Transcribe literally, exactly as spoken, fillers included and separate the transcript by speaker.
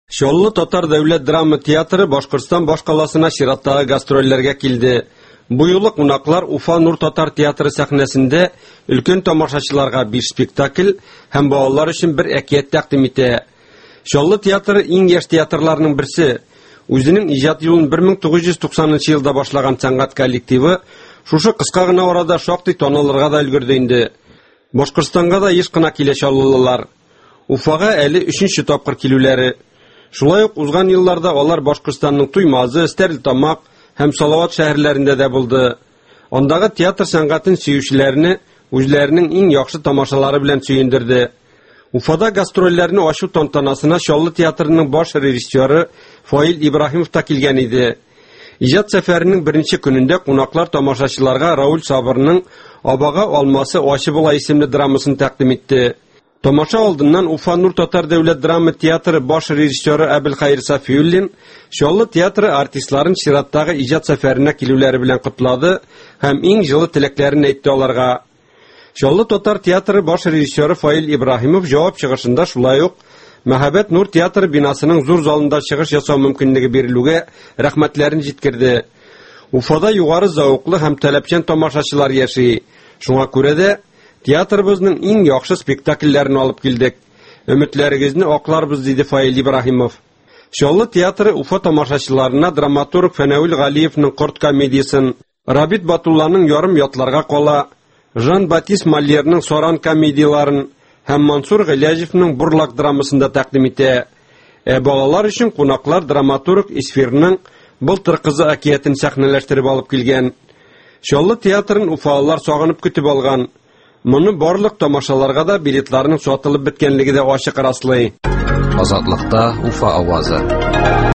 Speaker 1: Шоллы Татар дәүләт драма театры Башкортстан башкаласына чираттагы гастрольләргә килде. Бу юлы кунаклар Уфа Нур Татар театры сәхнәсендә өлкән тамашачыларга биш спектакль һәм балалар өчен бер әкият тәкъдим итә. Шоллы театры иң яшь театрларның берсе. Үзенең иҗат юлын бер мең тугыз йөз туксанынчы елда башлаган сәнгать коллективы шушы кыска гына арада шактый танылырга да өлгерде инде. Башкортстанга да еш кына килә шоллылар. Уфага әле өченче тапкыр килүләре. Шулай ук узган елларда алар Башкортстанның Туймазы, Стәрлетамак һәм Салават шәһәрләрендә дә булды. Андагы театр сәнгатен сөючеләрне үзләренең иң яхшы тамашалары белән сөендерде. Уфада гастрольләрне ачу тантанасына Шоллы театрының баш режиссеры Фаил Ибрахимов та килгән иде. Иҗат сәфәренең беренче көнендә кунаклар тамашачыларга Рауль Сабырның Абага алмасы ачы була исемле драмасын тәкъдим итте. Тамаша алдыннан Уфа Нур Татар дәүләт драма театры баш режиссеры Әбелхайыр Сафиуллин Шоллы театры артистларын чираттагы иҗат сәфәренә килүләре белән котлады һәм иң җылы теләкләрен әйтте аларга. Шоллы Татар театры баш режиссеры Фаил Ибрахимов җавап чыгышында шулай ук Мәхәббәт Нур театры бинасының зур залында чыгыш ясау мөмкинлеге бирелүгә рәхмәтләрен җиткерде. Уфада югары зауыклы һәм таләпчән тамашачылар яши. Шуңа күрә дә театрыбызның иң яхшы спектакльләрен алып килдек. Өметләрегезне акларбыз, диде Фаил Ибрахимов. Шоллы театры Уфа тамашачыларына драматург Фәнәвил Галиевның Корт комедиясын, Рабит Батулланың Ярым ятларга кала, Жан-Батист Мольерның Соран комедияларын һәм Мансур Галиевның Бурлак драмасын да тәкъдим итә. Ә балалар өчен кунаклар драматург Исфирның Былтыр кызы әкиятен сәхнәләштереп алып килгән. Шоллы театрын уфалылар сагынып көтеп алган. Моны барлык тамашаларга да билетларның сатылып беткәнлеге дә ачык раслый.
Speaker 2: Азатлыкта Уфа авазы.